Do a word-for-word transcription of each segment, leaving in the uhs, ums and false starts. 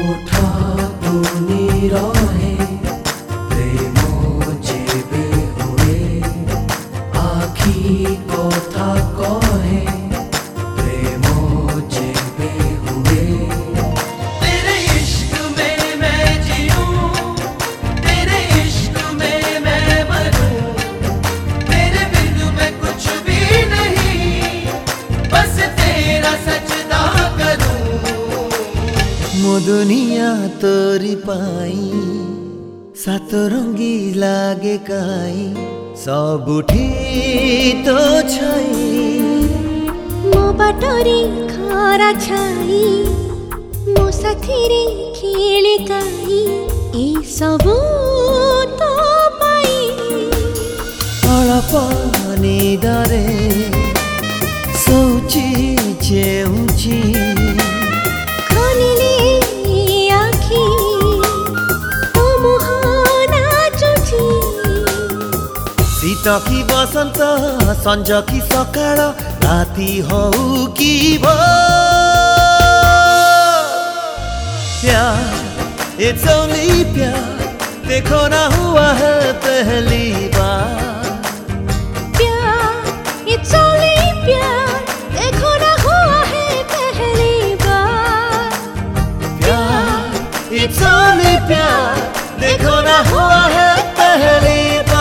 मो दुनिया तोरी पाई सात रंगी लागे काई सबुठी तो छाई मो बाटरी खरा छाई मो साथी रे खेले काई ए सबु तो पाई अळप निदरे सोची जेउची शीत कि बसंत संज कि सकाळ राति हऊ कि प्यार इट्स ओनली प्यार देखो ना हुआ है पहली बार प्यार इट्स ओनली प्यार देखो ना हुआ है पहली बार प्यार इट्स ओनली प्यार देखो ना हुआ है पहली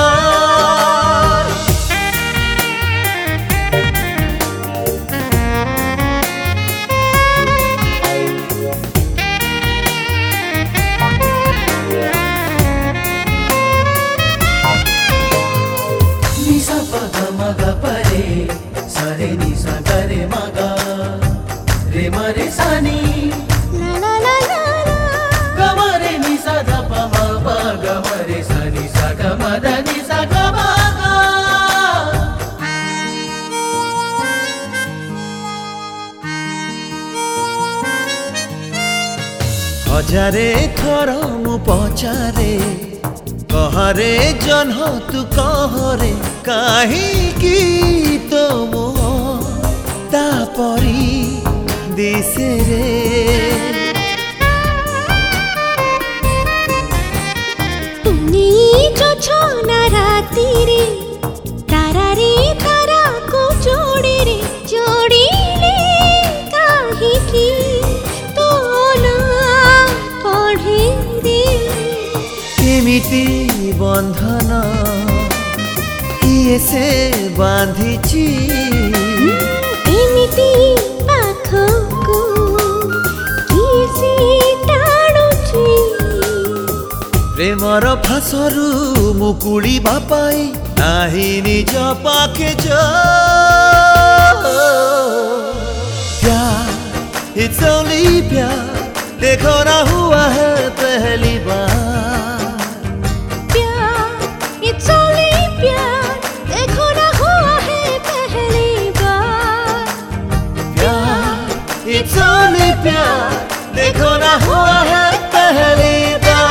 सरे नि सा गरे मगा रे मरे सानी ला ला ला ला ग मरे नि सा ध प म प ग मरे सा नि सा ग म ध नि सा ग म ग हजारे थर मु पचारे कहरे जन्ह तू कहरे काहीकि तो मोह तापरी दिसे रे तुनी जो छना राती रे तारा रे तारा को जोड़े रे जोड़ी ले काहीकि तो ना पढ़े रे केमिति बंधन किए से बांधिची एमिति पाखको किए से टाणुची प्रेमर फासरु मुकुड़ी बापाई नाही निज पाखे जा प्यार इट्स ओनली प्यार देखो ना हुआ है पहली बार प्यार इट्स ओनली प्यार देखो ना हुआ है पहली बार प्यार इट्स ओनली प्यार देखो ना हुआ है पहली बार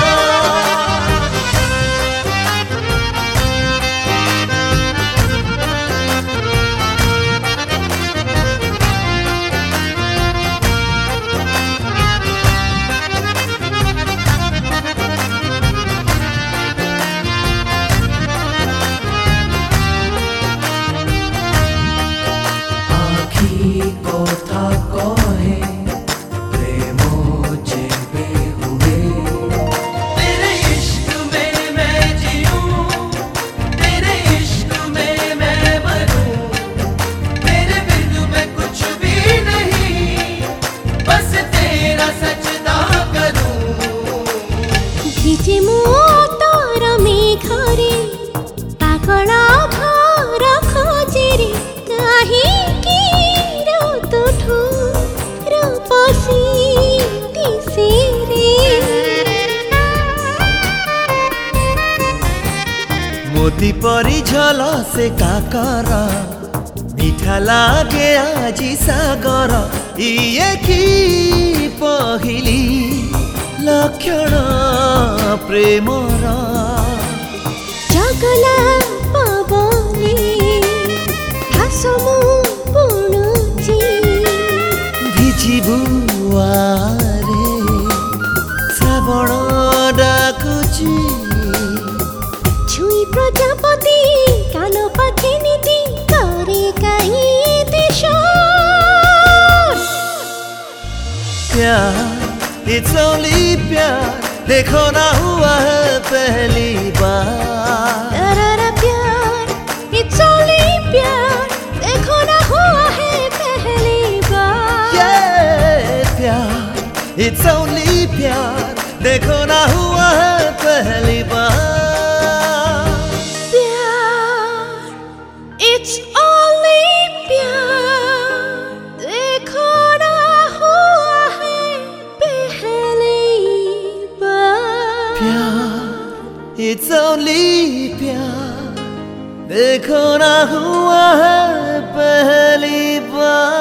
কথা কহে প্রেম চেপে হুয়ে तेरे इश्क में मैं जीऊं तेरे इश्क में मैं मरूं तेरे बिन मैं कुछ भी नहीं बस तेरा सजदा करूं भिजे मो तोर मेघरे पागल घर खोजे रे काहीकि मोती परी झल से काकर मीठा लागे आजी सागर इए की पहिली लक्षण प्रेमर जगला पवने घासमु बुणुची भिजिबु आरे শ্রাবণ ডাকুচি ছুঁই প্রজাপতি কালো পাখি নীতি করে কাহিতে प्यार it's only प्यार देखो ना हुआ है पहली बार तररा प्यार it's only प्यार देखो ना हुआ है पहली बार ये प्यार it's only प्यार देखो ना हुआ है पहली बार प्यार it's only प्यार देखो ना हुआ है पहली बार प्यार it's only प्यार देखो ना हुआ है पहली बार